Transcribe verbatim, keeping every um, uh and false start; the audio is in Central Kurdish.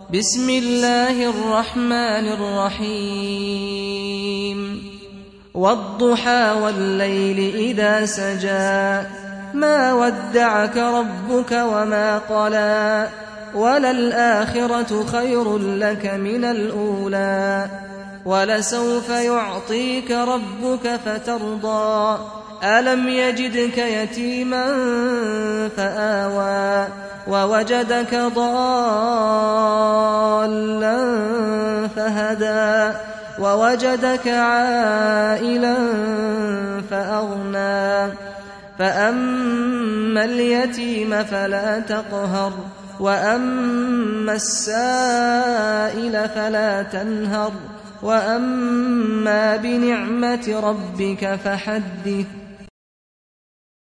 بسم الله الرحمن الرحيم والضحى والليل إذا سجى ما ودعك ربك وما قلى وللآخرة خير لك من الأولى ولسوف يعطيك ربك فترضى ألم يجدك يتيما فآوى ووجدك ضالا فهدى ووجدك عائلا فأغنى فأما اليتيم فلا تقهر وأما السائل فلا تنهر وأما بنعمة ربك فحدث